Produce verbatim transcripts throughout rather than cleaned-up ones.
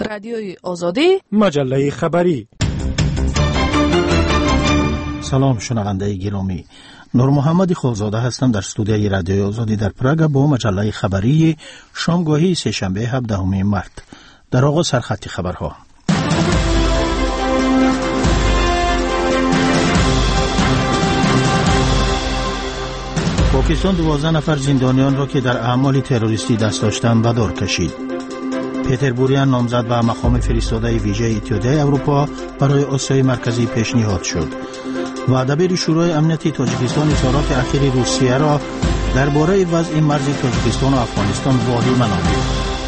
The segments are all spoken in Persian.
رادیوی آزادی، مجله خبری. سلام شنونده گرامی، نور محمد خالزاده هستم در استودیوی رادیوی آزادی در پراگ با مجله خبری شامگاهی سه‌شنبه هفدهم مارس. در آغاز سرخط خبرها. پاکستان دوازده نفر زندانیان را که در اعمال تروریستی دست داشتند به دار کشید. پیتر بوریان نامزد به مقام فرستاده ویژه اتحادیه اروپا برای آسیای مرکزی پیشنهاد شد. و دبیر شورای امنیتی تاجیکستان اظهارات اخیر روسیه را درباره وضع مرز تاجیکستان و افغانستان واهی نامید.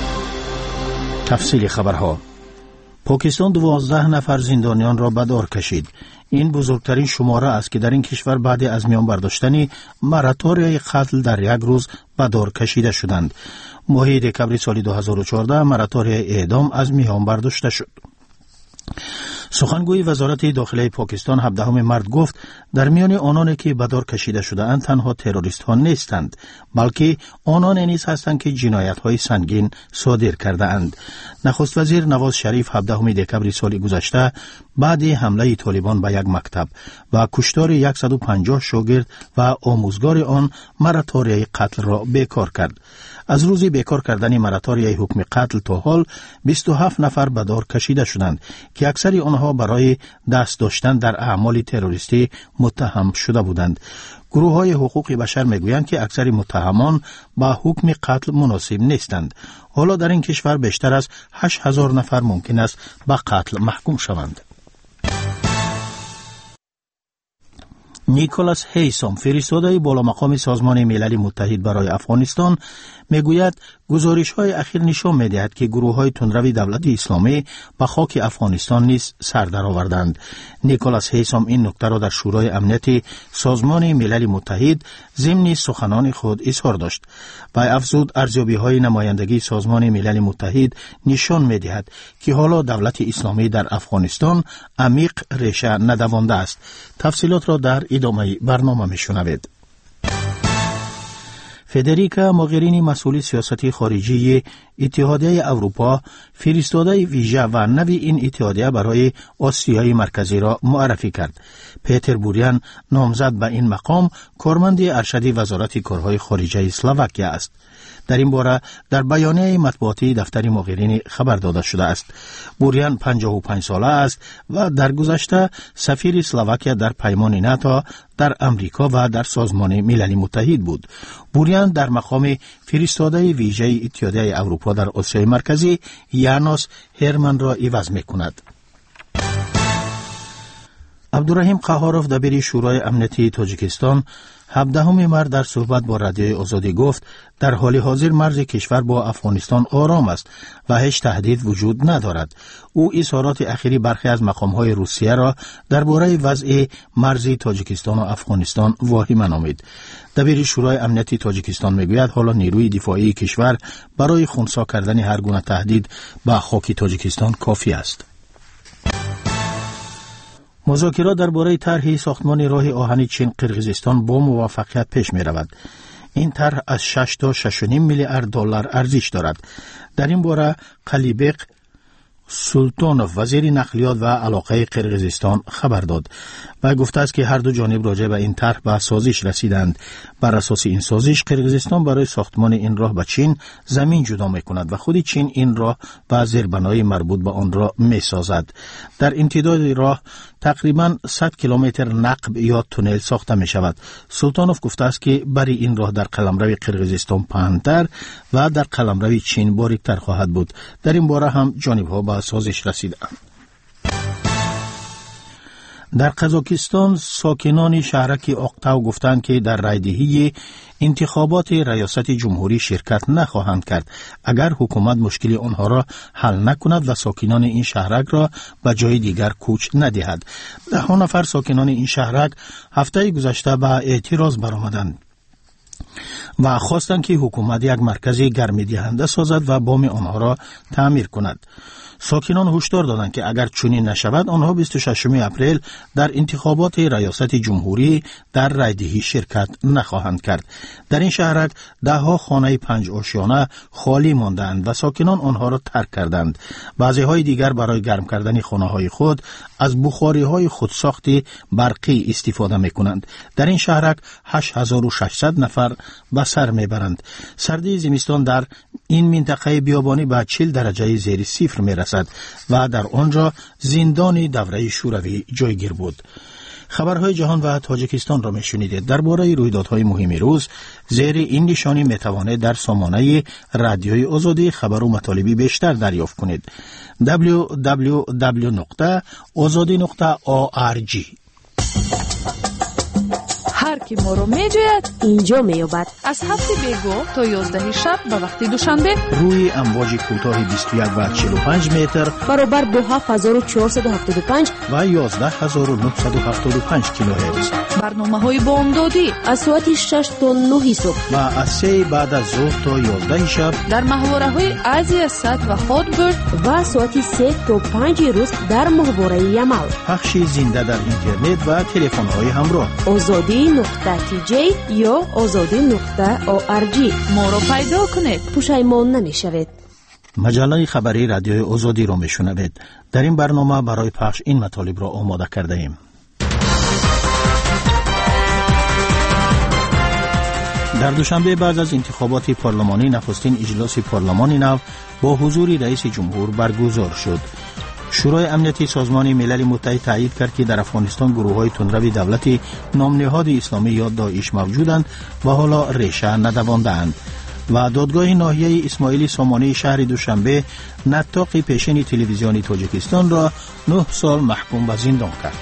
تفصیل خبرها. پاکستان دوازده نفر زندانیان را به دار کشید. این بزرگترین شماره است که در این کشور بعد از میان برداشتن مراتوریای قتل در یک روز به دار کشیده شدند. ماه دکمبر سال دو هزار و چهارده مراتوریای اعدام از میان برداشته شد. سخنگوی وزارت داخلی پاکستان هفدهم مارس گفت در میان آنانی که به دار کشیده شده اند تنها تروریست ها نیستند، بلکه آنان نیز هستند که جنایت های سنگین صادر کرده اند. نخست وزیر نواز شریف هفدهم دکمبر سال گذشته بعد حمله طالبان به یک مکتب و کشتار صد و پنجاه شاگرد و آموزگار آن مراتوریای قتل را بیکار کرد. از روز بیکار کردن مراتوریای حکم قتل تا حال بیست و هفت نفر به دار کشیده شدند که اکثر آنها برای دست داشتن در اعمال تروریستی متهم شده بودند. گروه های حقوق بشر میگویند که اکثر متهمان با حکم قتل مناسب نیستند. حالا در این کشور بیشتر از هشت هزار نفر ممکن است به قتل محکوم شوند. نیکولاس هیسام فرستاده بالا مقام سازمان ملل متحد برای افغانستان میگوید گزارش‌های اخیر نشان می‌دهد که گروه‌های تندروی دولت اسلامی به خاک افغانستان نیز سر درآوردند. نیکولاس هیسام این نکته را در شورای امنیت سازمان ملل متحد ضمن سخنان خود اظهار داشت. و افزود ارزیابی‌های نمایندگی سازمان ملل متحد نشان می‌دهد که حالا دولت اسلامی در افغانستان عمیق ریشه ندوانده است. تفصیلات را در ادامه برنامه می‌شنوید. فدریکا موگرینی مسئول سیاست خارجی اتحادیه اروپا فرستاده ویژه و نوی این اتحادیه برای آسیای مرکزی را معرفی کرد. پیتر بوریان نامزد به این مقام کارمند ارشد وزارت کارهای خارجه اسلواکیا است. در این باره در بیانیه مطبوعاتی دفتر موگرینی خبر داده شده است. بوریان پنجاه و پنج ساله است و در گذشته سفیر اسلواکیا در پیمان ناتو در امریکا و در سازمان ملل متحد بود. بوریان در مقام فرستاده ویژه اتحادیه اروپا در آسیای مرکزی یانوس هرمن را عوض می‌کند. عبدالرحیم قهاروف دبیر شورای امنیتی تاجیکستان هفدهم مارس در صحبت با رادیوی آزادی گفت در حال حاضر مرز کشور با افغانستان آرام است و هیچ تهدید وجود ندارد. او اظهارات اخیری برخی از مقام‌های روسیه را درباره وضع مرز تاجیکستان و افغانستان واهی نامید. دبیر شورای امنیتی تاجیکستان میگوید حالا نیروی دفاعی کشور برای خنثی کردن هر گونه تهدید به خاک تاجیکستان کافی است. مذاکرات درباره طرح ساختمان راه آهن چین قرقیزستان با موفقیت پیش می رود. این طرح از شش تا شش و نیم میلیارد دلار ارزش دارد. در این باره قلیبق سلطانوف وزیر نقلیات و علاقه قرقیزستان خبر داد و گفته است که هر دو جانب راجع به این طرح به سازش رسیدند. بر اساس این سازش قرقیزستان برای ساختمان این راه به چین زمین جدا می‌کند و خود چین این راه و زیربنای مربوط به آن را می‌سازد. در امتداد راه تقریباً صد کیلومتر نقب یا تونل ساخته می‌شود. سلطانوف گفته است که برای این راه در قلمرو قرقیزستان پهن‌تر و در قلمرو چین باریک‌تر خواهد بود. در این باره هم جانب‌ها به سازش رسیدند. در قزاقستان ساکنان شهرک آقتاو گفتند که در رایدهی انتخابات ریاست جمهوری شرکت نخواهند کرد اگر حکومت مشکل آنها را حل نکند و ساکنان این شهرک را به جای دیگر کوچ ندهد. ده نفر ساکنان این شهرک هفته گذشته به اعتراض برآمدند. و خواستند که حکومت یک مرکز گرمی‌دهنده سازد و بام آنها را تعمیر کند. ساکنان هشدار دادند که اگر چنین نشود آنها بیست و ششم اپریل در انتخابات ریاست جمهوری در رایدهی شرکت نخواهند کرد. در این شهرک ده ها خانه پنج آشیانه خالی ماندند و ساکنان آنها را ترک کردند. بعضی های دیگر برای گرم کردن خانه های خود از بخاری های خودساختی برقی استفاده می کنند. در این شهرک هشت هزار و ششصد نفر به سر می برند. سردی زمستان در این منطقه بیابانی به چهل درجه زیر صفر می رسد و در آنجا زندان دوره شوروی جایگیر بود. خبرهای جهان و تاجیکستان را می شنیدید. درباره رویدادهای مهم روز زیر این نشانی می توانید در سامانه رادیوی آزادی خبر و مطالبی بیشتر دریافت کنید. دبلیو دبلیو دبلیو نقطه آزادی نقطه او آر جی. هر کی ما رو می جوید اینجا می یابد. از هفت بیگو تا یازده شب به وقت دوشنبه روی امواج کوتاه بیست و یک و چهل و پنج متر برابر با هفت هزار و چهارصد و هفتاد و پنج و یازده هزار و نهصد و هفتاد و پنج کیلوهرتز. برنامه های بامدادی از ساعت شش تا نه صبح و از سه بعد از ظهر تا یازده شب در محوره های آزیا سات و هاتبرد و ساعت سه تا پنج روز در محوره یمل. پخش زنده در اینترنت و تلفن های همراه. آزادی نقطه تی جی یا آزادی نقطه او آر جی. ما رو پیدا کنید، پشیمان نمیشوید. مجله خبری رادیوی آزادی را میشنوید. در این برنامه برای پخش این مطالب را آماده کرده ایم. در دوشنبه بعد از انتخابات پارلمانی نخستین اجلاس پارلمان نو با حضور رئیس جمهور برگزار شد. شورای امنیتی سازمان ملل متحد تایید کرد که در افغانستان گروه‌های تندرو دولتی نامنهاد اسلامی یا داعش موجودند و حالا ریشه ندوانده‌اند. و دادگاه ناحیه اسماعیلی سامانه شهر دوشنبه نطاق پیشین تلویزیونی تاجیکستان را نه سال محکوم به زندان کرد.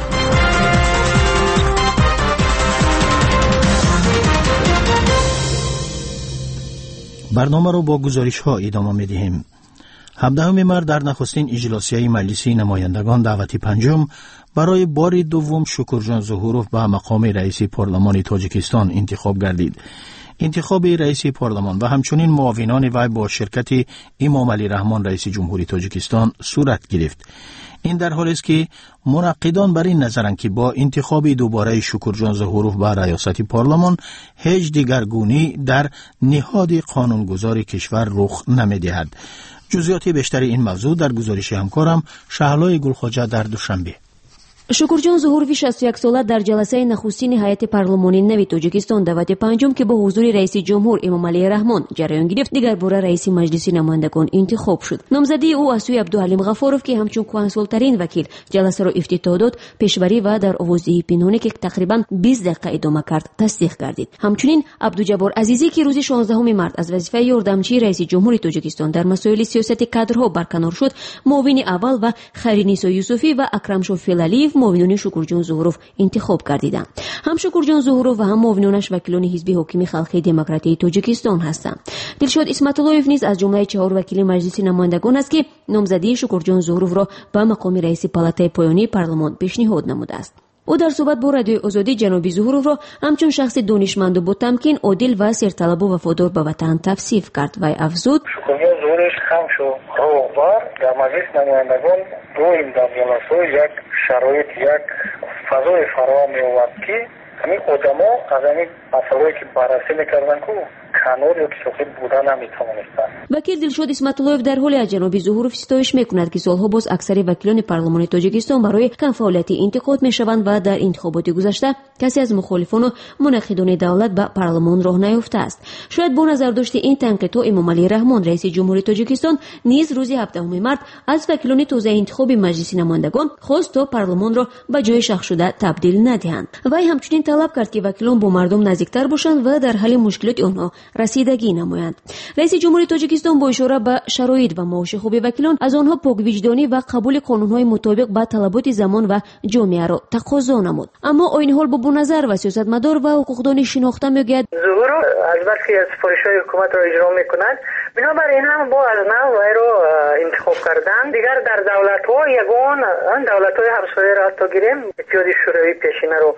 برنامه را با گزارش ها ادامه می دهیم. هفدهم مارس در نخستین اجلاسیه مجلس نمایندگان دعوت پنجم برای بار دوم شکرجان ظهوروف به مقام رئیس پارلمان تاجیکستان انتخاب گردید. انتخاب رئیس پارلمان و همچنین معاونان وی با شرکت امام علی رحمان رئیس جمهوری تاجیکستان صورت گرفت. این در حالی است که منعقدان بر این نظرند که با انتخاب دوباره شکرجان ظهوروف به ریاست پارلمان هیچ دیگرگونی در نهاد قانونگذار کشور رخ نمی‌دهد. جزئیات بیشتر این موضوع در گزارش همکارم شهلای گلخواجه در دوشنبه. شکرجان ظهوروی شصت و یک ساله در جلسه نخستین هیئت پارلمانی نوی تاجیکستان دعوت پنجم که با حضور رئیس جمهور امام علی رحمان جریان گرفت دیگر بار رئیس مجلس نمایندگان انتخاب شد. نامزدی او از سوی عبدالحلیم غفاروف که همچون کنسولترین وکیل جلسه را افتتاح داد پیشبری و در آوازدهی پنهانی که تقریبا بیست دقیقه ادامه کرد تصدیق گردید. همچنین عبدالجبار عزیزی که روز شانزدهم مارس از وظیفه یاردمچی رئیس جمهور تاجیکستان در مسائل سیاست کادرها برکنار شد معاون اول و خیرنیسا یوسفی و اکرمشاه فیلالیف معاونان شکرجان ظهوروف انتخاب گردیدند. هم شکرجان ظهوروف و هم معاونانش وکیلان حزب حاکم خلقی دموکراتی تاجیکستان هستند. دلشاد اسمت‌اللهیف نیز از جمله چهار وکیل مجلس نمایندگان است که نامزدی شکرجان ظهوروف را به مقام رئیس پالاتای پایانی پارلمان پیشنهاد نموده است. او در صحبت با رادیوی آزادی جنابی ظهوروف را همچون شخص دانشمند و با تمکین عادل و سرطلب و وفادار به وطن توصیف کرد و افزود شکرجان ظهوروف همچون راهبر در مجلس نمایندگان دویم در جلسه یک شرایط یک فضای فراهم می‌آورد که همین آدما از همین مسائلی که بررسی می‌کردن که کنار یا ساخت بودن نمی‌توانستند. وکیل دلشاد اسمت‌اللهیف در حال از جناب ظهوروف ستایش می‌کند که سالها باز اکثر وکیلان پارلمان تاجیکستان برای کم فعالیتی انتقاد می‌شوند و در انتخابات گذشته کسی از مخالفان و مناقضان دولت به پارلمان راه نیافته است. شاید با نظر داشته این تنقیدها امام علی رحمان رئیس جمهوری تاجیکستان نیز روز هفدهم مارس از وکیلان تازه انتخاب مجلس نمایندگان خواست تا پارلمان را به جای شخص شده تبدیل ندهند. وی همچنین طلب کرد که وکیلان با مردم نزدیکتر باشند و در حل مشکلات آنها رسیدگی نمایند. رئیس جمهوری تاجیکستان با اشاره به شرایط و معاش خوب وکیلان از آنها پاکوجدانی و قبول قانون‌های مطابق با طلبات زمان و جامعه را تقاضا نمود. اما این حال با نظر و سیاستمدار و حقوقدان شناخته میگوید ظهوروف از برخی از سفارش‌های حکومت را اجرا می‌کند. بنابراین هم با از نو وی را انتخاب کردن. دیگر در دولت‌ها یگان دولت‌های همسایه را حتی گیریم اتحادیه شوروی پیشینه رو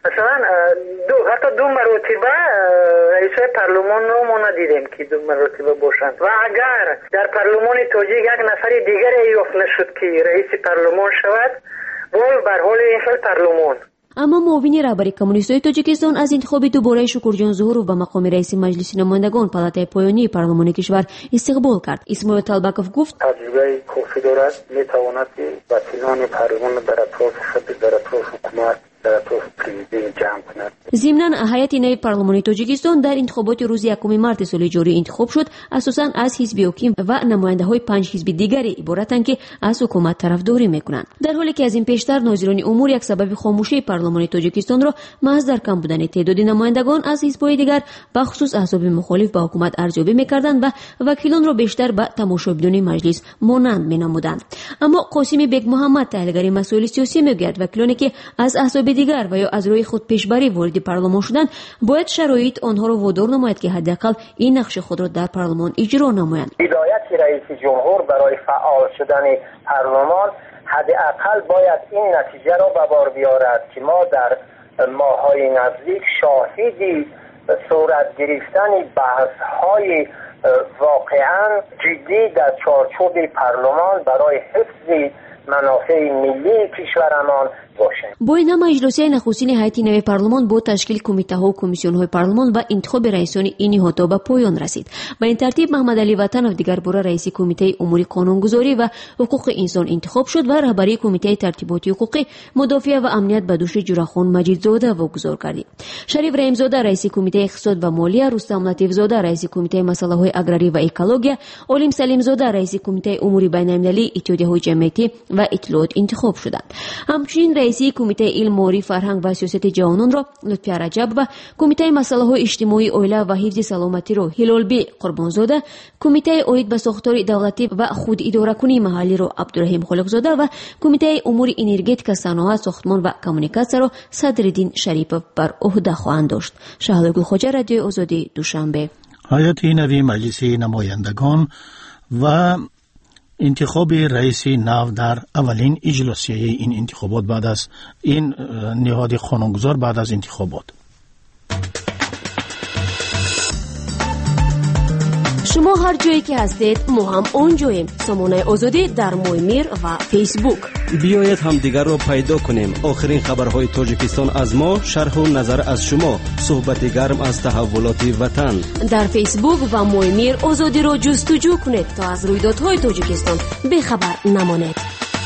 مثلا دو حتی دو مرتبه رئیس پارلمان رو ما ندیدیم که دو مرتبه باشند و اگر در پارلمان تاجیک یک نفر دیگر یافت نشد که رئیس پارلمان شود بول بر حال این پارلمان. اما معاون رهبری کمونیستای تاجیکستان از انتخاب دوباره شکرجان ظهورov به مقام رئیس مجلس نمایندگان پالاتای پایانی پارلمان کشور استقبال کرد. اسماعیل طالبکov گفت تجربه کافی دارد، میتواند وکیلان پارلمان در اطراف خود در اطراف حکومت در اطراف پرزیدنت جمع کند. ضمناً هیئت نوین پارلمانی تاجیکستان در انتخابات روز یکم مارس سال جاری انتخاب شد، اساساً از حزب حاکم و نماینده‌های پنج حزب دیگری عبارتند که از حکومت طرفداری میکنند. در حالی که از این پیشتر ناظران امور یک سبب خاموشی پارلمان تاجیکستان را محض در کم بودن تعداد نمایندگان از حزب‌های دیگر به خصوص احزاب مخالف به حکومت ارزیابی میکردند و وکیلان را بیشتر به تماشاچیان مجلس مانند مینمودند. اما قاسم بیگ محمد تحلیلگر مسائل سیاسی میگوید وکیلانی که از احزاب دیگر و یا از روی خود پیشبری وارد پارلمان شدند باید شرایط آنها را وادار نماید که حداقل این نقش خود را در پارلمان اجرا نمایند. هدایت رئیس جمهور برای فعال شدن پارلمان حداقل باید این نتیجه را به بار بیارد که ما در ماه‌های نزدیک شاهدی صورت گرفتن بحث‌های واقعاً جدی در چارچوب پارلمان برای حفظ منافع ملی کشورمان باشند. با این همه اجلاسی نخستین هیئت نوین پارلمان با تشکیل کمیته ها و کمیسیون های پارلمان و انتخاب رئیسان این نهادها به پایان رسید. به این ترتیب محمد علی وطنov دیگر باره رئیس کمیته امور قانونگذاری و حقوق انسان انتخاب شد و رهبری کمیته ترتیبات حقوقی، مدافع و امنیت به دوش جورخان مجیدزاده واگذار کرد. شریف رحیمزاده رئیس کمیته اقتصاد و مالیه، رستم لطیفزاده رئیس کمیته مسائل های اگراری و اکولوژی، علیم سلیمزاده رئیس کمیته امور بین المللی، اتحادیه های جمعیتی و اطلاعات انتخاب شدند. همچنین رئیس کمیته علم و فرهنگ و سیاست جوانان را لطفی رجب و کمیته مسائل های اجتماعی اویله و حفظ سلامتی را هلال بی قربانزاده، کمیته اید به ساختار دولتی و خود اداره کنی محلی را عبدالرحیم خالقزاده و کمیته امور انرژتیک، صنایع، ساختمان و کمونیکاسیون را صدرالدین شریفov بر عهده خواهند داشت. شهلا گلخواجه، رادیو آزادی، دوشنبه. هیئت نوین مجلس نمایندگان و انتخاب رئیس نو در اولین اجلاسیه این انتخابات بعد از این نهاد قانونگذار بعد از انتخابات. شما هر جایی که هستید ما هم اونجاییم. سامانه آزادی در مویمیر و فیسبوک. بیایید هم دیگر را پیدا کنیم. آخرین خبرهای تاجیکستان از ما، شرح و نظر از شما، صحبت گرم از تحولات وطن. در فیسبوک و مویمیر آزادی را جستجو کنید تا از رویدادهای تاجیکستان بخبر نمانید.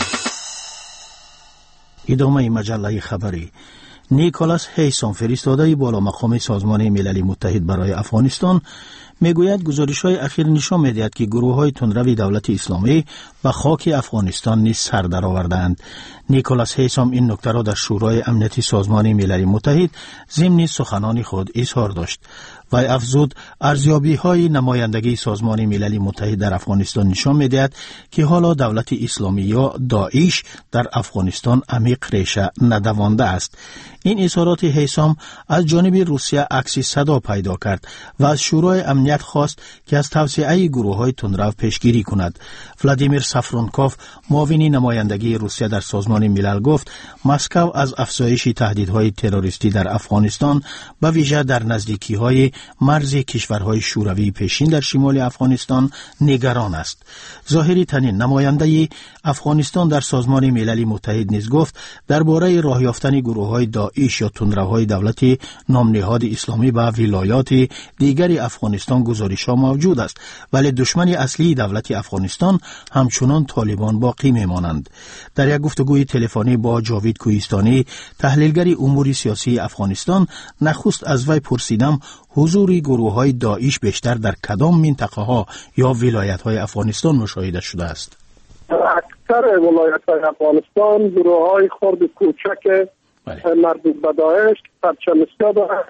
ادامه مجله خبری. نیکولاس هیسام، فرستاده بالا مقام سازمان ملل متحد برای افغانستان، میگوید گزارش‌های اخیر نشان می‌دهد که گروه‌های تندرو دولت اسلامی و خاک افغانستان نیز سر درآورده‌اند. نیکولاس هیسام این نکته را در شورای امنیتی سازمان ملل متحد ضمن سخنان خود اظهار داشت. و افزود ارزیابی‌های نمایندگی سازمان ملل متحد در افغانستان نشان می‌دهد که حالا دولت اسلامی یا داعش در افغانستان عمیق ریشه ندوانده است. این اظهارات هیسام از جانب روسیه عکس صدا پیدا کرد و از شورای امنیت خواست که از توسعه گروه‌های تندرو پیشگیری کند. ولادیمیر سافرونکوف، معاون نمایندگی روسیه در سازمان ملل، گفت مسکو از افزایش تهدیدهای تروریستی در افغانستان به ویژه در نزدیکی‌های مرز کشورهای شوروی پیشین در شمال افغانستان نگران است. ظاهری تنین، نماینده افغانستان در سازمان ملل متحد، نیز گفت درباره راه یافتن گروه‌های داعش یا تندروهای دولت نامنهاد اسلامی به ولایات دیگر افغانستان گزارش‌ها موجود است، ولی دشمن اصلی دولت افغانستان همچنان طالبان باقی میمانند. در یک گفتگوی تلفنی با جاوید کوهستانی، تحلیلگر امور سیاسی افغانستان، نخست از وی پرسیدم حضور گروه‌های داعش بیشتر در کدام منطقه‌ها یا ولایت‌های افغانستان مشاهده شده است؟ اکثر ولایت‌های افغانستان گروه‌های خرد کوچک مربوط به داعش پرچم‌اسیا دارند،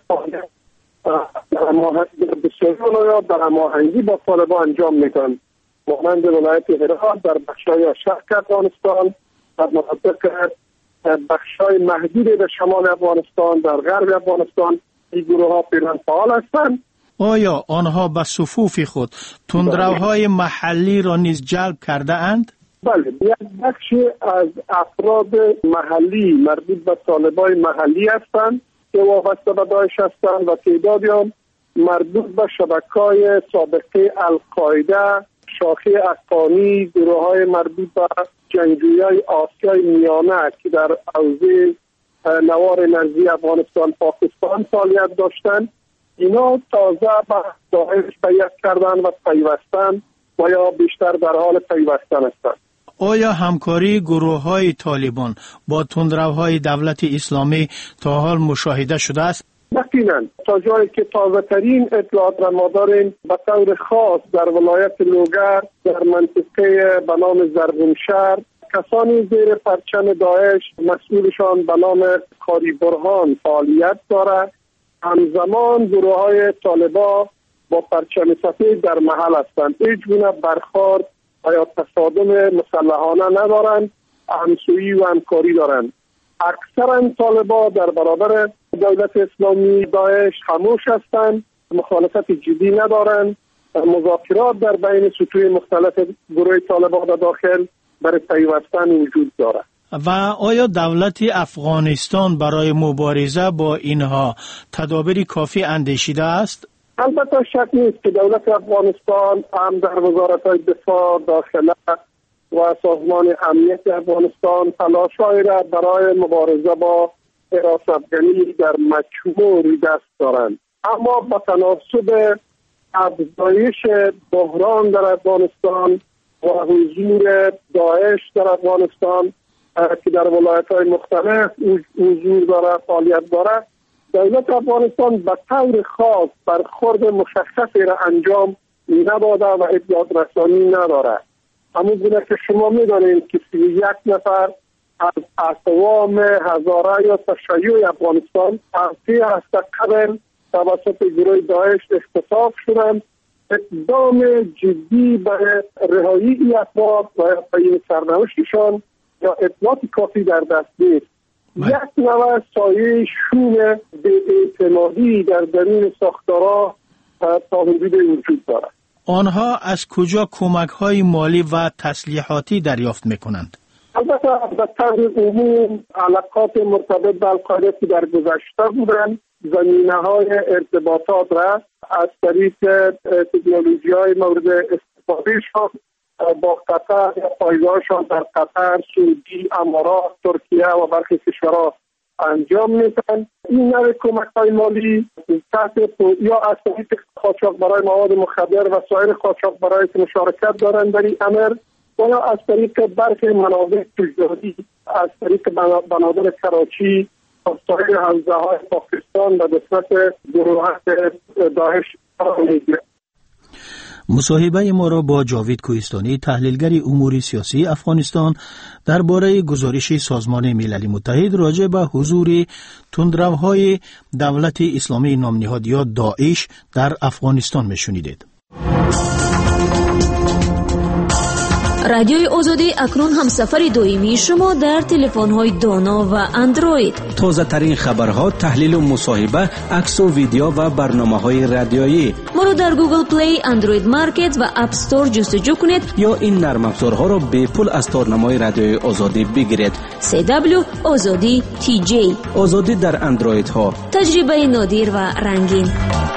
در بسیاری ولایات در هماهنگی با طالبان انجام می‌دهند. مانند ولایت هرات در بخش‌های شرق افغانستان، در مناطق بخش‌های محدود به شمال افغانستان، در غرب افغانستان این گروه‌ها فعلا فعال هستند. آیا آنها به صفوف خود تندروهای محلی را نیز جلب کرده اند؟ بله، یک بخشی از افراد محلی مربوط به طالبان محلی هستند که وابسته به داعش هستند و تعدادی هم مربوط به شبکه‌های سابقه القاعده، شاخه افغانی، گروه‌های مربوط به جنگجویای آسیای میانه که در حوزه نوار انرژی افغانستان پاکستان فعالیت داشتند، اینا تازه به داعش بیعت کردن و پیوستن و یا بیشتر در حال پیوستن هستند. آیا همکاری گروه‌های طالبان با تندروهای دولت اسلامی تا حال مشاهده شده است؟ یقینا تا جایی که تازه ترین اطلاعات را ما داریم، به طور خاص در ولایت لوگر در منطقه به نام زرغونشهر کسانی زیر پرچم داعش مسئولشان به نام کاری برهان فعالیت دارد. همزمان گروه های طالبان با پرچم سفید در محل هستند. هیچ گونه برخورد یا تصادم مسلحانه ندارند، همسویی و همکاری دارند. اکثرا طالبان در برابر دولت اسلامی داعش خاموش هستند، مخالفت جدی ندارند. مذاکرات در بین سطوح مختلف گروه طالبان در داخل برای پیوستن وجود دارد. و آیا دولت افغانستان برای مبارزه با اینها تدابیر کافی اندیشیده است؟ البته شک نیست که دولت افغانستان هم در وزارت‌های دفاع، داخله و سازمان امنیت افغانستان تلاش‌هایی را برای مبارزه با حراس افغانی در مجموع روی دست دارند. اما با تناسب افزایش بحران در افغانستان و حضور داعش در افغانستان که در ولایت‌های مختلف حضور دارد، فعالیت دارد، دولت افغانستان به طور خاص برخورد مشخصی را انجام نداده و اطلاعات رسانی ندارد. همون گونه که شما می‌دانید که سی و یک نفر از اقوام هزاره یا تشیع افغانستان از سی هفته قبل توسط گروه داعش اغتصاب شدند. اقدام جدی برای رهایی این افراد و تعیین سرنوشتشان یا اطلاعات کافی در دست نیست. یک نوع سایه شوم بی‌اعتمادی در درون ساختارها تا حدود وجود دارد. آنها از کجا کمک‌های مالی و تسلیحاتی دریافت می‌کنند؟ البته به طور عموم علاقات مرتبط به القاعده که در گذشته بودند، زمینه‌های ارتباطات را از طریق تکنولوژی‌های مورد استفادهشان با قطر یا پایگاهشان در قطر، سعودی، امارات، ترکیه و برخی کشورها انجام میدن. این نوع کمک‌های مالی تحت یا از طریق قاچاق برای مواد مخدر و سایر قاچاق برای که مشارکت دارند در این امر، و یا از طریق برخی منابع تجاری از طریق بنادر کراچی و سایر حوزه‌های پاکستان به دسترس گروه‌های داعش می‌گیرد. مصاحبه ما را با جاوید کوهستانی، تحلیلگر امور سیاسی افغانستان، درباره گزارش سازمان ملل متحد راجع به حضور تندروهای دولت اسلامی نام نهاد یا داعش در افغانستان میشنیدید. رادیوی آزادی اکنون هم سفر دائمی شما در تلفن‌های دانا و اندروید. تازه ترین خبرها، تحلیل و مصاحبه، عکس و ویدیو و برنامه‌های رادیویی. ما رو در گوگل پلی، اندروید مارکت و اپ استور جستجو کنید یا این نرم افزارها را به پول از تارنمای رادیوی آزادی بگیرید. سی دبلیو آزادی تی جی. آزادی در اندروید ها. تجربه نادر و رنگین.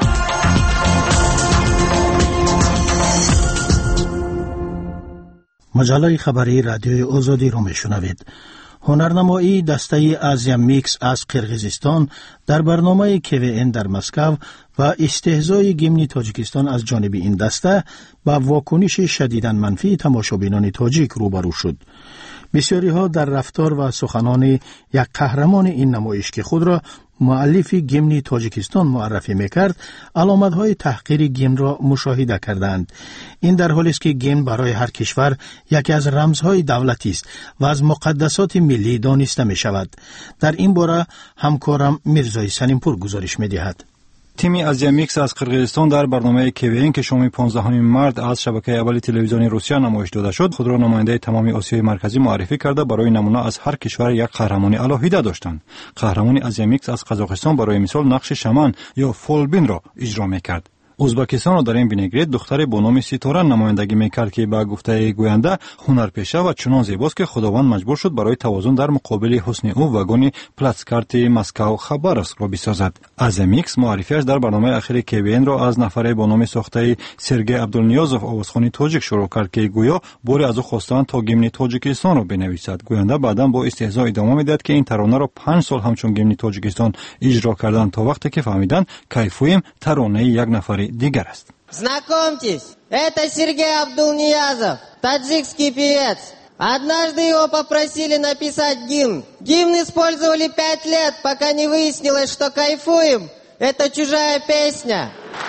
مجله خبری رادیوی آزادی رو میشنوید. هنرنمایی دسته آزیا میکس از قرقیزستان در برنامه کی وی ان در مسکو و استهزای گیمن تاجیکستان از جانب این دسته با واکنش شدیداً منفی تماشابینان تاجیک روبرو شد. بسیاری ها در رفتار و سخنان یک قهرمان این نمایش که خود را مؤلف گیمن تاجیکستان معرفی میکرد، علامت های تحقیر گیمن را مشاهده کردند. این در حالی است که گیمن برای هر کشور یکی از رمزهای دولتی است و از مقدسات ملی دانسته می شود. در این باره همکارم میرزای سنیمپور گزارش می دهد. تیم آزیا میکس از قرقیزستان در برنامه کی وی ان که شام پانزدهم مارس از شبکه اول تلویزیونی روسیه نمایش داده شد، خود را نماینده تمام آسیای مرکزی معرفی کرده برای نمونه از هر کشور یک قهرمانی الهیده داشتند. قهرمان آزیا میکس از قزاقستان برای مثال نقش شمن یا فولبین را اجرا می‌کرد. ازبکستان را در این وینگرید دختر با نام ستاره نمایندگی میکرد که با گفته گوینده هنرپیشه و چنان زیباست که خداوند مجبور شد برای توازن در مقابل حسن او واگن پلاتسکارت مسکو خبرسک را بسازد. از میکس معرفیش در برنامه اخیر کی بی ان را از نفر با نام ساخته سرگئی عبدالنیازوف آوازخوانی تاجیک شروع کرد که گویا باری از او خواستند تا گیمن تاجیکستان را بنویسد. گوینده بعدا با استهزا ادامه میداد که این ترانه را پنج سال همچون گیمن تاجیکستان اجرا کردند تا وقتی که فهمیدند کیفویم ترانه یک نفر دیگر است. Знакомьтесь, это Сергей Абдулниязов, таджикский певец. Однажды его попросили написать гимн. Гимн использовали пять лет, пока не выяснилось, что кайфуем – это чужая песня.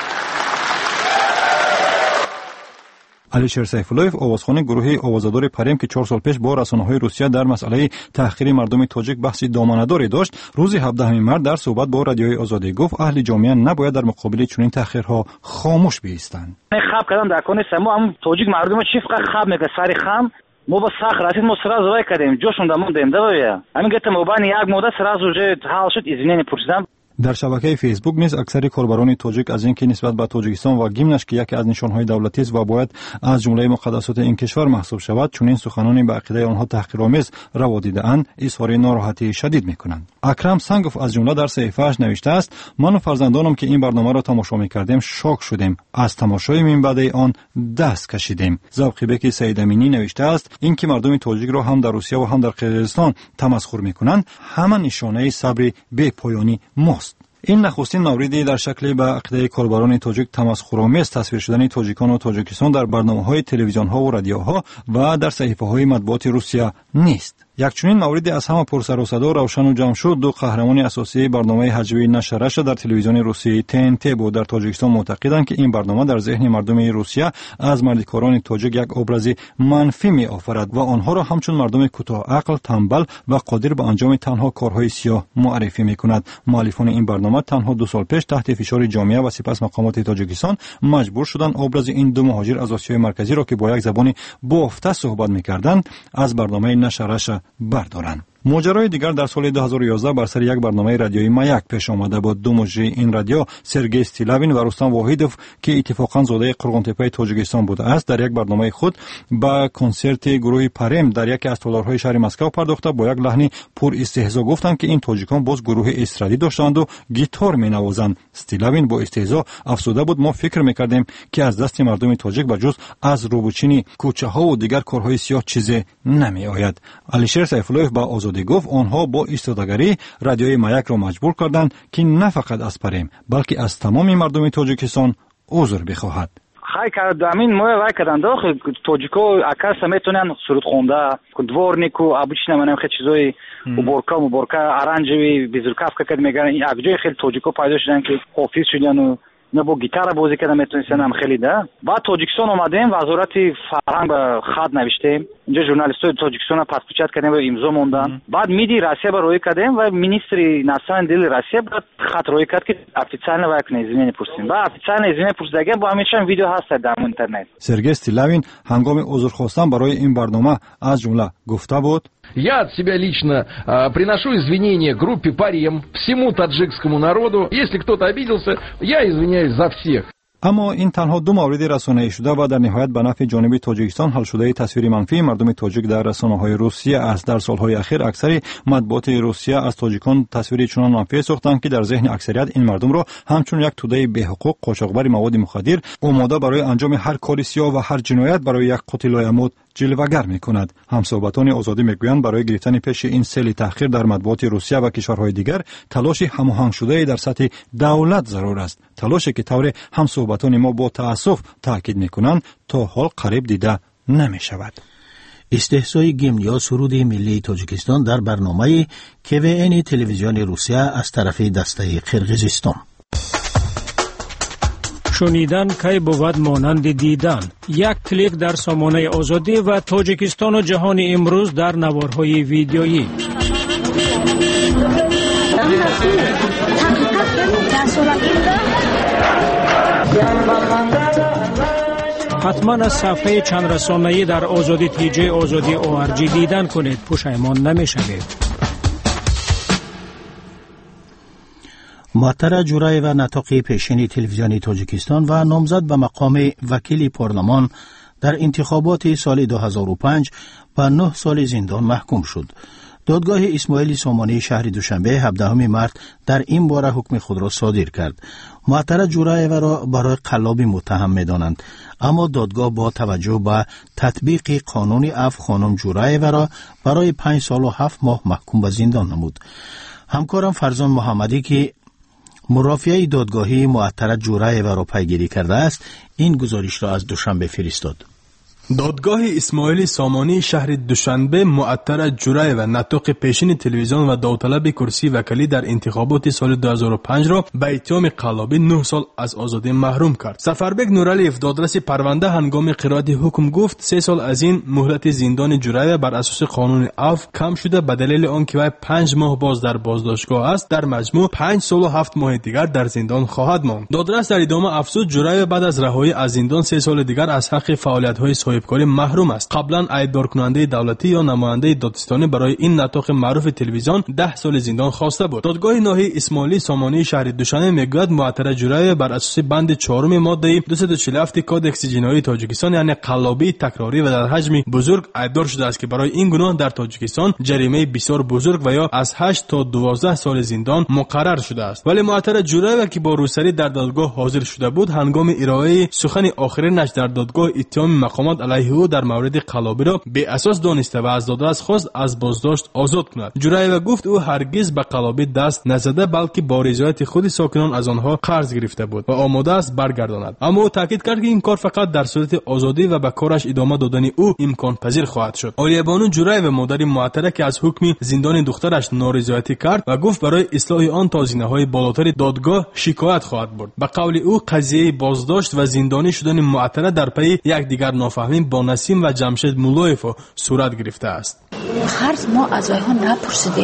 алишер сайфуллоев овозхони гурӯҳи овозадори парем ки чор сол пеш бо расонаҳои русия дар масъалаи таҳқири мардуми тоҷик баҳси доманадоре дошт, рӯзи ҳабдаҳуми март дар суҳбат бо радиои озодӣ гуфт аҳли ҷомеа набояд дар муқобили чунин таҳқирҳо хомӯш биистанд. хаб кардам дар конеста мо ҳам тоҷик мардумо чӣ фақат хаб мекард сари хам мо ба сах расид мо сразу вай кардем ҷошонда мондем давоя ҳамин гуфтам мобайни як мода сразу уже ҳал шуд извинение пурсидам. дар шабакаи фейсбук низ аксари корбарони тоҷик аз ин ки нисбат ба тоҷикистон ва гимнаш ки яке аз нишонҳои давлатист ва бояд аз ҷумлаи муқаддасоти ин кишвар маҳсуб шавад, чунин суханони ба ақидаи онҳо таҳқиромез раво дидаанд, изҳори нороҳатии шадид мекунанд. акрам сангов аз ҷумла дар саҳифааш навиштааст: ману фарзандонам ки ин барномаро тамошо мекардем шок шудем, аз тамошои минбаъдаи он даст кашидем. завқибеки саидаминӣ навиштааст: ин ки мардуми тоҷикро ҳам дар русия ва ҳам дар қирғизистон тамасхур мекунанд, ҳама нишонаи сабри бепоёни мост. ин нахустин мавриди дар шакли ба ақидаи корбарони тоҷик тамасхуромез тасвир шудани тоҷикону тоҷикистон дар барномаҳои телевизионҳо ва радиоҳо ва дар саҳифаҳои матбуоти русия нест. якчунин мавриди аз ҳама пурсаросадо равшану ҷамшуд, ду қаҳрамони асосии барномаи ҳаҷвии нашараша дар телевизиони русияи тэ эн тэ буд, дар тоҷикистон мӯътақиданд ки ин барнома дар зеҳни мардуми русия аз мардикорони тоҷик як образи манфӣ меофарад ва онҳоро ҳамчун мардуми кӯтоҳақл, танбал ва қодир ба анҷоми танҳо корҳои сиёҳ муаррифӣ мекунад. муаллифони ин барнома танҳо ду сол пеш таҳти фишори ҷомеа ва сипас мақомоти тоҷикистон маҷбур шуданд образи ин ду муҳоҷир аз осиёи марказиро ки бо як забони бофта суҳбат мекарданд аз барномаи нашараша бардоранд. моҷарои дигар дар соли ду ҳазору ёздаҳ бар сари як барномаи радиои маяк пеш омада буд. ду муҷрии ин радио Сергей Стилавин ва Рустам Воҳидов ки иттифоқан зодаи Қурғонтепаи Тоҷикистон будааст, дар як барномаи худ ба консерти гурӯҳи Парем дар яке аз толорҳои шаҳри Москав пардохта бо як лаҳни пур истеҳзо гуфтанд ки ин тоҷикон боз гурӯҳи эстрадӣ доштанду гитор менавозанд. Стилавин бо истеҳзо афзуда буд: мо фикр мекардем ки аз дасти мардуми тоҷик ба ҷуз аз рӯбучини кӯчаҳову дигар корҳои сиёҳ чизе намеояд. алишер сайфуллоев ба озодӣ гуфт: онҳо бо истодагарӣ радиои маякро маҷбур карданд ки на фақат аз Парем, балки аз тамоми мардуми тоҷикистон узр бихоҳад. хай кардамин мо вай карданд тоҷико акаса метонанд сурудхонда дворнику обычно манам хе чизои уборка муборка оранжевый безрукавка кад меган акҷои хеле тоҷико пайдо шуданд ки хофиз шудану на бо гитара бозӣ кардам метонистанд ам хеле да. баъд тоҷикистон омадем вазорати фарҳанг ба хат навиштем, инҷо журналистои тоҷикистона паспечат кардем ва имзо монданд. баъд миди Россия ба роӣ кардем ва министри национални дили Россия ба хат роӣ кард ки официально ва якна извинение пурсидем. ба официально извинение пурсидагем бо ҳамешам видео ҳаст дар интернет. Сергей Стилавин ҳангоми узрхостан барои ин барнома аз ҷумла гуфта буд: я от себя лично а, приношу извинения группе Парем, всему таджикскому народу. Если кто-то обиделся, я извиняюсь за всех. аммо ин танҳо ду мавриди расонаишуда ва дар ниҳоят ба нафъи ҷониби тоҷикистон ҳалшудаи тасвири манфии мардуми тоҷик дар расонаҳои русия аст. дар солҳои ахир аксари матбуоти русия аз тоҷикон тасвири чунон манфие сохтанд ки дар зеҳни аксарият ин мардумро ҳамчун як тӯдаи беҳуқуқ, қочоқбари маводи мухаддир, омода барои анҷоми ҳар кори сиёҳ ва ҳар ҷиноят барои як қутилоямуд ҷилвагар мекунад. ҳамсоҳбатони озодӣ мегӯянд барои гирифтани пеши ин сели таҳқир дар матбуоти русия ва кишварҳои дигар талоши ҳамоҳангшудаи дар сатҳи давлат зарур аст. талоше ки тавре ҳамсоҳбатони мо бо таассуф таъкид мекунанд то ҳол қариб дида намешавад. استحصای گیمن یا سرود ملی تاجیکستان در برنامه کی وی ان تلویزیون روسیه از طرف دسته قرقیزستان. شنیدن کی بود مانند دیدن. یک کلیک در سامانه آزادی و تاجیکستان و جهان امروز در نوارهای ویدیویی. حتما از صفحه چند رسانه‌ای در آزادی تیجی آزادی او ار جی دیدن کنید، پشیمان نمی‌شوید. معطر جورایو و نطاق پیشین تلویزیونی تاجیکستان و نامزد به مقام وکیل پارلمان در انتخابات سال دو هزار و پنج به نه سال زندان محکوم شد. دادگاه اسماعیل سامانی شهر دوشنبه هفدهم مارس در این باره حکم خود را صادر کرد. معطر جورایو را برای قلاب متهم می‌دانند، اما دادگاه با توجه به تطبیق قانون عفو خانم جورایو را برای پنج سال و هفت ماه محکوم به زندان نمود. همکارم فرزان محمدی که مرافعه دادگاهی معطر جورایو را پیگیری کرده است، این گزارش را از دوشنبه فرستاد. دادگاه اسماعیل سامانی شهر دوشنبه معطر جورایو و نطاق پیشین تلویزیون و داوطلب کرسی وکیلی در انتخابات سال دو هزار و پنج را به اتهام قلابی نه سال از آزادی محروم کرد. سفربک نورعلیف دادرس پرونده هنگام قرائت حکم گفت سه سال از این مهلت زندان جورایو بر اساس قانون عفو کم شده به دلیل آنکه وی پنج ماه باز در بازداشتگاه است. در مجموع پنج سال و هفت ماه دیگر در زندان خواهد ماند. دادرس در ادامه افزود جورایو بعد از رهایی از زندان سه سال دیگر از حق فعالیت‌های صاحبکاری محروم است. قبلا ایدبار کننده دولتی یا نماینده دادستانی برای این نطاق معروف تلویزیون ده سال زندان خواسته بود. دادگاه ناحیه اسماعیل سامانی شهر دوشنبه میگوید معطر جورایو بر اساس بند چهارم ماده دویست و چهل و هفت کادکس جنایی تاجیکستان یعنی قلابی تکراری و در حجم بزرگ ایدبار شده است که برای این گناه در تاجیکستان جریمه بسیار بزرگ و یا از هشت تا دوازده سال زندان مقرر شده است. ولی معطر جورایو که با روسری در دادگاه حاضر شده بود هنگام ارائه سخن آخرینش در دادگاه اتهام مقامات علیه او در مورد قلابی را به اساس دانسته و از دادرس خواست از بازداشت آزاد کند. جورایو گفت او هرگز به قلابی دست نزده بلکه با رضایت خود ساکنان از آنها قرض گرفته بود و آماده است برگرداند. اما او تاکید کرد که این کار فقط در صورت آزادی و به کارش ادامه دادن او امکان پذیر خواهد شد. عالیه بانو جورایو مادر معطره که از حکم زندان دخترش نارضایتی کرد و گفت برای اصلاح آن تا زینه‌های بالاتر دادگاه شکایت خواهد برد. به قول او قضیه بازداشت و زندانی شدن معطره در پی یک دیگر نافهمی با نسیم و جمشید مولایف صورت گرفته است. قرض ما از آنها نپرسیدیم،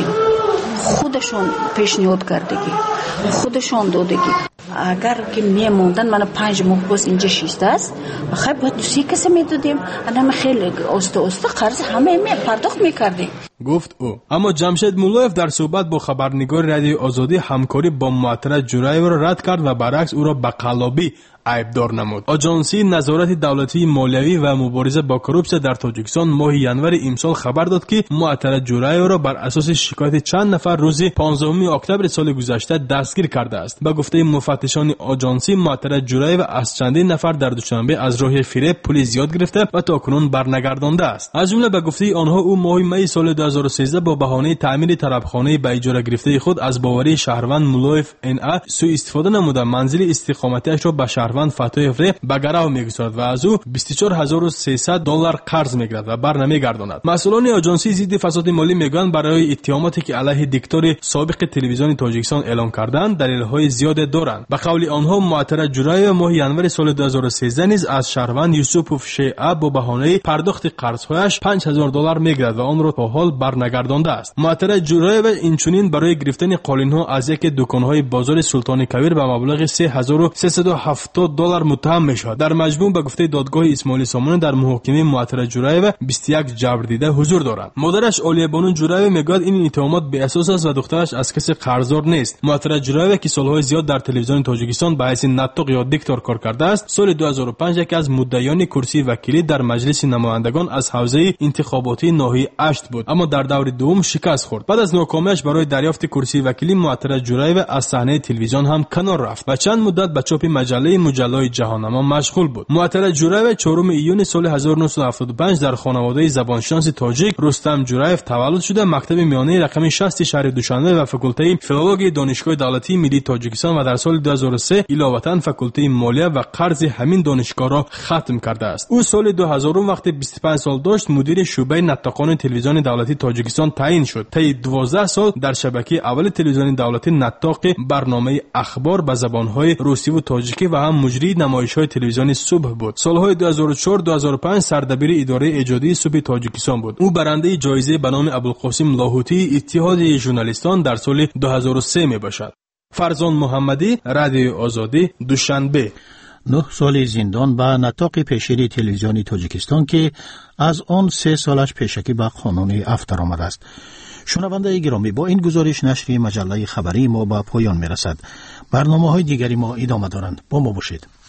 خودشون پیشنهاد کردگی، خودشون دادگی. اگر که میموندن من پنج ماه باز اینجا شیسته است خیلی باید دوستی کسی میدادیم، انا خیلی اوسته اوسته قرض همه می پرداخت میکردیم گفت او. اما جمشید مولایف در صحبت با خبرنگار رادیو آزادی همکاری با معطر جورایو را رد کرد و برعکس او را به قلابی عیبدار نمود. آژانسی نظارت دولتی مالیوی و مبارزه با کروپسیون در تاجیکستان ماه ینور امسال خبر داد که معطر جورایو را بر اساس شکایت چند نفر روز پانزدهم اکتبر سال گذشته دستگیر کرده است. به گفته مفتشان آژانسی معطر جورایو از چندین نفر در دوشنبه از راه فریب پول زیاد گرفته و تاکنون برنگردانده است. از جمله به گفته آنها او ماه می سال دو هزار و سیزده با بهانه تعمیر طرفخانه به اجاره گرفته خود از باوری شهروند مولایف ان ا سوء استفاده نموده منزل استقامتیش را به شهروند فتوی فری به گرو میگذارد و از او بیست و چهار هزار و سیصد دلار قرض میگیرد و بر نمیگرداند. مسئولان آژانسی ضد فساد مالی میگویند برای اتهاماتی که علیه دیکتاتور سابق تلویزیون تاجیکستان اعلام کردند دلیل‌های زیاد دارند. به قول آنها معطر جورایو ماه ینور سال دو هزار و سیزده نیز از شهروند یوسوف شیعه با بهانه پرداخت قرض‌هایش پنج هزار دلار میگیرد و آن را تا حال برنگردانده است. معطر جورایو اینچنین برای گرفتن قالین‌ها از یک دکان‌های بازار سلطان کبیر به مبلغ سه هزار و سیصد و هفتاد دلار متهم میشد. در مجموع به گفته دادگاه اسماعیل سامانی در محاکمه معطر جورایو بیست و یک جبر دیده حضور دارد. مادرش عالیه بانو جورایو میگوید این اتهامات بی اساس است و دخترش از کسی قرضدار نیست. معطر جورایو که سالهای زیاد در تلویزیون تاجیکستان به حیث نطاق یا دیکتاتور کار کرده است، سال دو هزار و پنج یکی از مدعیان کرسی وکیلی در مجلس نمایندگان از حوزه انتخاباتی ناحیه هشت بود، اما در دور دوم شکست خورد. بعد از ناکامیش برای دریافت کرسی وکیلی معطر جورایو از صحنه تلویزیون هم کنار رفت و چند مدت به چاپ مجله مجلای جهانما مشغول بود. معطر جورایو چهارم ایون سال هزار و نهصد و هفتاد و پنج در خانواده زبانشناس تاجیک رستم جورایو تولد شده. مکتب میانه رقم شصت شهر دوشنبه و فاکولته فیلولوژی دانشگاه دولتی ملی تاجیکستان و در سال دو هزار و سه علاوه فاکولته مالیه و قرض همین دانشگاه را ختم کرده است. او سال دو هزار وقتی بیست و پنج سال داشت مدیر شعبه نطاقان تلویزیون دولتی تاجیکستان تعیین شد. طی دوازده سال در شبکه اول تلویزیون دولتی نطاق برنامه اخبار به زبان‌های روسی و تاجیکی و هم مجری نمایش‌های تلویزیونی صبح بود. سال‌های دو هزار و چهار دو هزار و پنج سردبیر اداره ایجادی صبح تاجیکستان بود. او برنده جایزه به نام ابوالقاسم لاهوتی اتحاد ژورنالیستان در سال دو هزار و سه میباشد. فرزان محمدی، رادیو آزادی، دوشنبه. نه سال زندان به نطاق پیشین تلویزیونی تاجیکستان که از آن سه سالش پیشکی به قانون عفو درآمده است. شنونده گرامی، با این گزارش نشر مجله خبری ما به پایان میرسد. برنامه‌های دیگری ما ادامه دارند. با ما باشید.